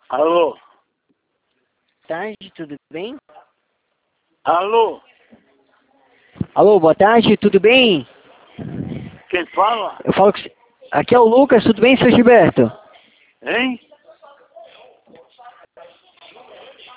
Alô? Tarde, tudo bem? Alô? Alô, boa tarde, tudo bem? Quem fala? Eu falo que... Aqui é o Lucas, tudo bem, seu Gilberto? Hein?